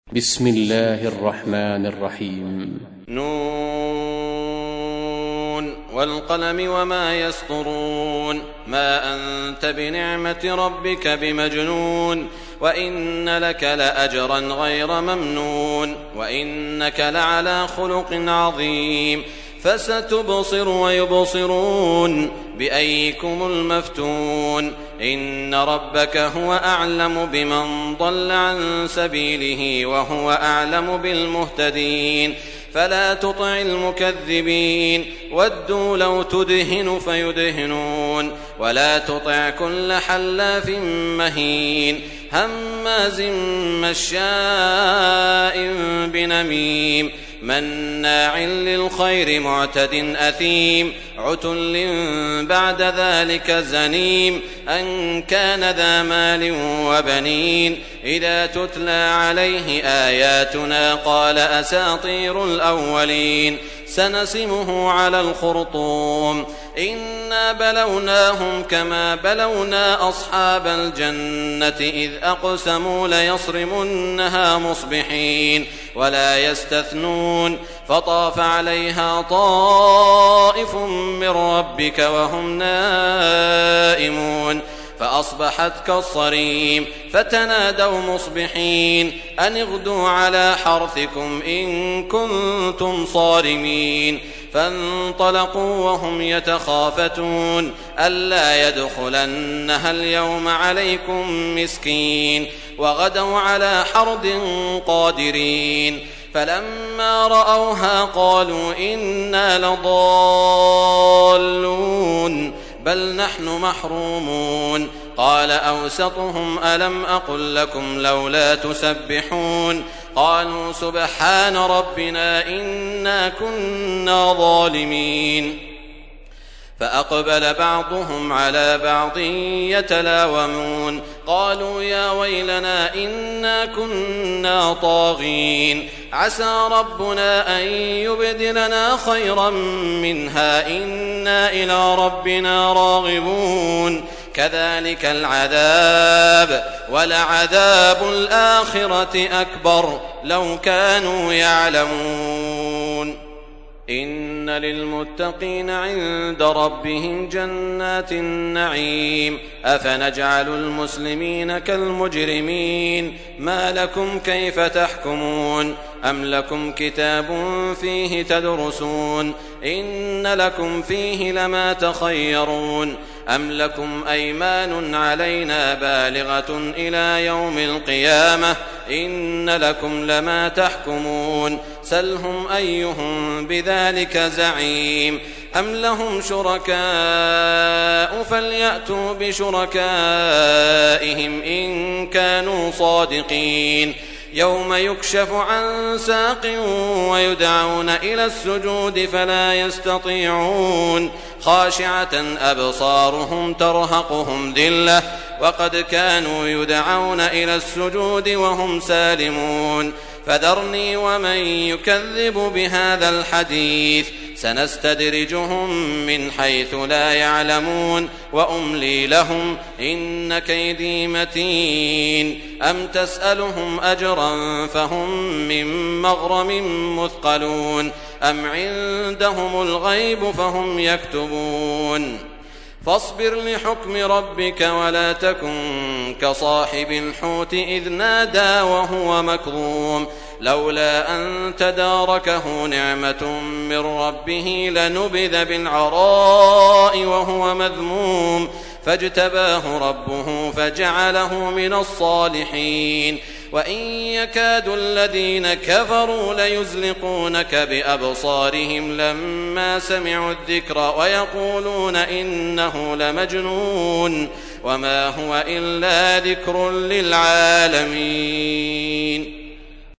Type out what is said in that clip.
بسم الله الرحمن الرحيم. نون والقلم وما يسطرون ما أنت بنعمة ربك بمجنون وإن لك لأجرا غير ممنون وإنك لعلى خلق عظيم فستبصر ويبصرون بأيكم المفتون إن ربك هو أعلم بمن ضل عن سبيله وهو أعلم بالمهتدين فلا تطع المكذبين ودوا لو تدهن فيدهنون ولا تطع كل حلاف مهين هماز مشاء بنميم مناع للخير معتد أثيم عتل بعد ذلك زنيم أن كان ذا مال وبنين إذا تتلى عليه آياتنا قال أساطير الأولين سنسمه على الخرطوم إنا بلوناهم كما بلونا أصحاب الجنة إذ أقسموا ليصرمنها مصبحين ولا يستثنون فطاف عليها طائف من ربك وهم نائمون فأصبحت كالصريم فتنادوا مصبحين أن اغدوا على حرثكم إن كنتم صارمين فانطلقوا وهم يتخافتون ألا يدخلنها اليوم عليكم مسكين وغدوا على حرد قادرين فلما رأوها قالوا إنا لضالون بل نحن محرومون قال أوسطهم ألم أقل لكم لولا تسبحون قالوا سبحان ربنا إنا كنا ظالمين فأقبل بعضهم على بعض يتلاومون قالوا يا ويلنا إنا كنا طاغين عسى ربنا أن يبدلنا خيرا منها إنا إلى ربنا راغبون كذلك العذاب ولعذاب الآخرة أكبر لو كانوا يعلمون إن للمتقين عند ربهم جنات النعيم أفنجعل المسلمين كالمجرمين ما لكم كيف تحكمون أم لكم كتاب فيه تدرسون إن لكم فيه لما تخيرون أم لكم أيمان علينا بالغة إلى يوم القيامة إن لكم لما تحكمون سلهم أيهم بذلك زعيم أم لهم شركاء فليأتوا بشركائهم إن كانوا صادقين يوم يكشف عن ساق ويدعون إلى السجود فلا يستطيعون خاشعة أبصارهم ترهقهم ذلة وقد كانوا يدعون إلى السجود وهم سالمون فذرني ومن يكذب بهذا الحديث سنستدرجهم من حيث لا يعلمون وأملي لهم إن كيدي متين أم تسألهم أجرا فهم من مغرم مثقلون أم عندهم الغيب فهم يكتبون فاصبر لحكم ربك ولا تكن كصاحب الحوت إذ نادى وهو مكظوم لولا أن تداركه نعمة من ربه لنبذ بالعراء وهو مذموم فاجتباه ربه فجعله من الصالحين وإن يكاد الذين كفروا ليزلقونك بأبصارهم لما سمعوا الذكر ويقولون إنه لمجنون وما هو إلا ذكر للعالمين.